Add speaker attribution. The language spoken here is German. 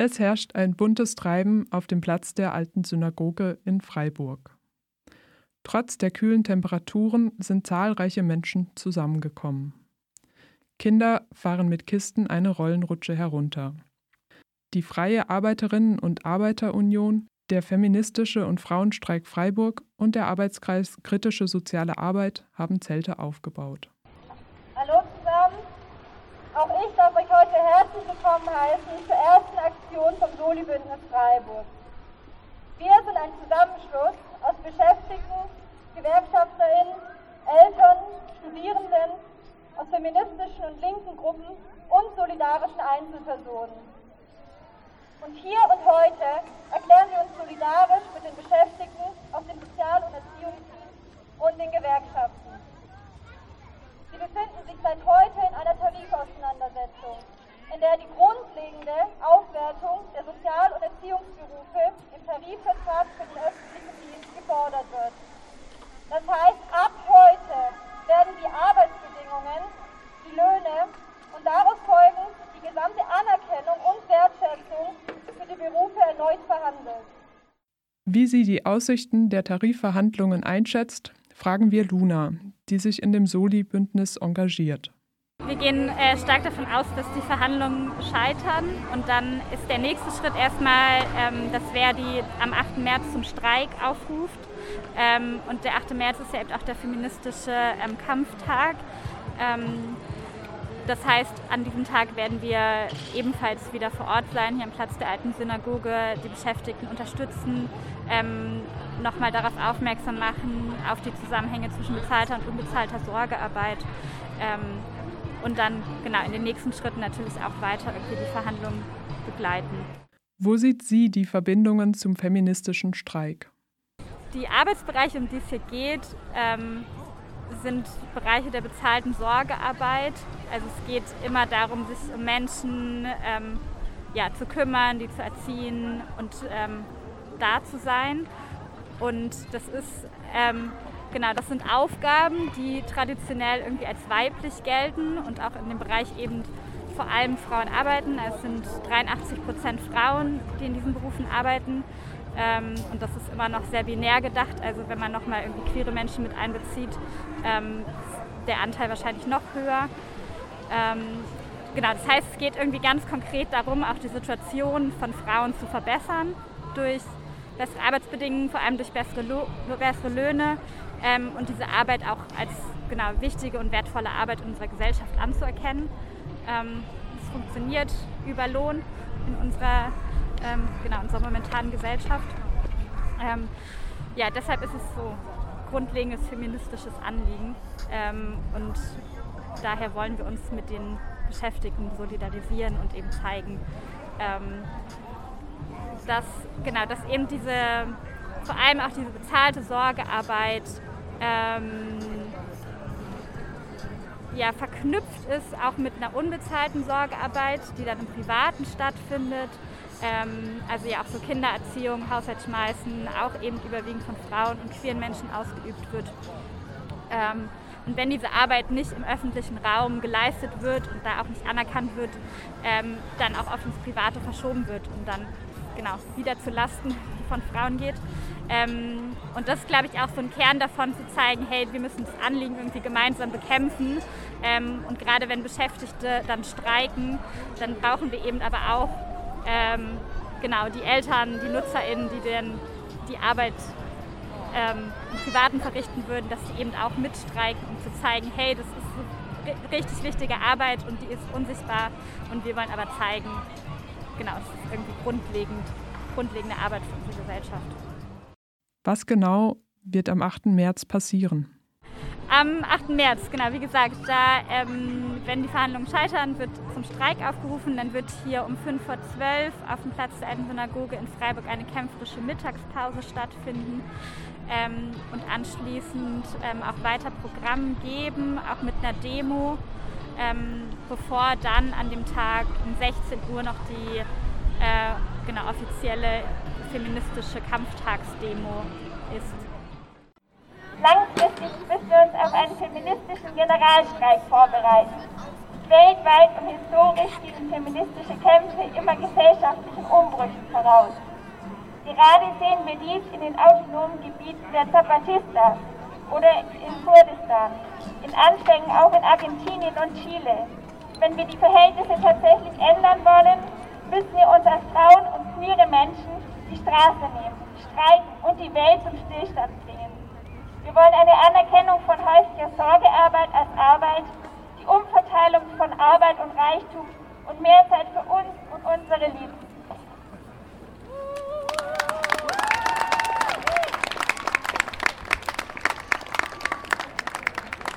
Speaker 1: Es herrscht ein buntes Treiben auf dem Platz der Alten Synagoge in Freiburg. Trotz der kühlen Temperaturen sind zahlreiche Menschen zusammengekommen. Kinder fahren mit Kisten eine Rollenrutsche herunter. Die Freie Arbeiterinnen- und Arbeiterunion, der Feministische und Frauenstreik Freiburg und der Arbeitskreis Kritische Soziale Arbeit haben Zelte aufgebaut.
Speaker 2: Hallo zusammen, auch ich darf euch heute herzlich willkommen heißen zur ersten Aktion vom Soli-Bündnis Freiburg. Wir sind ein Zusammenschluss aus Beschäftigten, GewerkschafterInnen, Eltern, Studierenden, aus feministischen und linken Gruppen und solidarischen Einzelpersonen. Und hier und heute erklären wir uns solidarisch mit den Beschäftigten aus dem Sozial- und Erziehungsdienst und den Gewerkschaften. Sie befinden sich seit heute in einer Tarifauseinandersetzung, in der die grundlegende Aufwertung der Sozial- und Erziehungsberufe im Tarifvertrag für den öffentlichen Dienst gefordert wird. Das heißt, ab heute werden die Arbeitsbedingungen, die Löhne und daraus folgend die gesamte Anerkennung und Wertschätzung für die Berufe erneut verhandelt.
Speaker 1: Wie sie die Aussichten der Tarifverhandlungen einschätzt, fragen wir Luna, die sich in dem Soli-Bündnis engagiert.
Speaker 3: Wir gehen stark davon aus, dass die Verhandlungen scheitern und dann ist der nächste Schritt erstmal, dass Verdi am 8. März zum Streik aufruft. Und der 8. März ist ja eben auch der feministische Kampftag. Das heißt, an diesem Tag werden wir ebenfalls wieder vor Ort sein, hier am Platz der Alten Synagoge, die Beschäftigten unterstützen, nochmal darauf aufmerksam machen, auf die Zusammenhänge zwischen bezahlter und unbezahlter Sorgearbeit und dann in den nächsten Schritten natürlich auch weiter irgendwie die Verhandlungen begleiten.
Speaker 1: Wo sieht sie die Verbindungen zum feministischen Streik?
Speaker 3: Die Arbeitsbereiche, um die es hier geht, sind Bereiche der bezahlten Sorgearbeit. Also es geht immer darum, sich um Menschen zu kümmern, die zu erziehen und da zu sein. Und das ist das sind Aufgaben, die traditionell irgendwie als weiblich gelten und auch in dem Bereich eben vor allem Frauen arbeiten. Es sind 83% Frauen, die in diesen Berufen arbeiten. Und das ist immer noch sehr binär gedacht. Also wenn man nochmal irgendwie queere Menschen mit einbezieht, der Anteil wahrscheinlich noch höher. Das heißt, es geht irgendwie ganz konkret darum, auch die Situation von Frauen zu verbessern durch bessere Arbeitsbedingungen, vor allem durch bessere Löhne und diese Arbeit auch als wichtige und wertvolle Arbeit in unserer Gesellschaft anzuerkennen. Es funktioniert über Lohn in unserer momentanen Gesellschaft. Deshalb ist es so grundlegendes feministisches Anliegen und daher wollen wir uns mit den Beschäftigten solidarisieren und eben zeigen, dass eben vor allem auch diese bezahlte Sorgearbeit verknüpft ist auch mit einer unbezahlten Sorgearbeit, die dann im Privaten stattfindet. Also auch so Kindererziehung, Haushaltsschmeißen, auch eben überwiegend von Frauen und queeren Menschen ausgeübt wird. Und wenn diese Arbeit nicht im öffentlichen Raum geleistet wird und da auch nicht anerkannt wird, dann auch oft ins Private verschoben wird und dann wieder zu Lasten von Frauen geht. Und das ist, glaube ich, auch so ein Kern davon, zu zeigen, hey, wir müssen das Anliegen irgendwie gemeinsam bekämpfen. Und gerade wenn Beschäftigte dann streiken, dann brauchen wir eben aber auch die Eltern, die NutzerInnen, die dann die Arbeit im Privaten verrichten würden, dass sie eben auch mitstreiken, um zu zeigen, hey, das ist eine richtig wichtige Arbeit und die ist unsichtbar und wir wollen aber zeigen, es ist irgendwie grundlegende Arbeit für unsere Gesellschaft.
Speaker 1: Was genau wird am 8. März passieren?
Speaker 3: Am 8. März, wie gesagt, da, wenn die Verhandlungen scheitern, wird zum Streik aufgerufen. Dann wird hier um 11:05 auf dem Platz der Alten Synagoge in Freiburg eine kämpferische Mittagspause stattfinden und anschließend auch weiter Programm geben, auch mit einer Demo, bevor dann an dem Tag um 16 Uhr noch die offizielle feministische Kampftagsdemo ist.
Speaker 2: Langfristig müssen wir uns auf einen feministischen Generalstreik vorbereiten. weltweit und historisch gehen feministische Kämpfe immer gesellschaftlichen Umbrüchen voraus. Gerade sehen wir dies in den autonomen Gebieten der Zapatistas oder in Kurdistan, in Anfängen auch in Argentinien und Chile. Wenn wir die Verhältnisse tatsächlich ändern wollen, müssen wir uns als Frauen und queere Menschen die Straße nehmen, streiken und die Welt zum Stillstand bringen. Wir wollen eine Anerkennung von häuslicher Sorgearbeit als Arbeit, die Umverteilung von Arbeit und Reichtum und mehr Zeit für uns und unsere Lieben.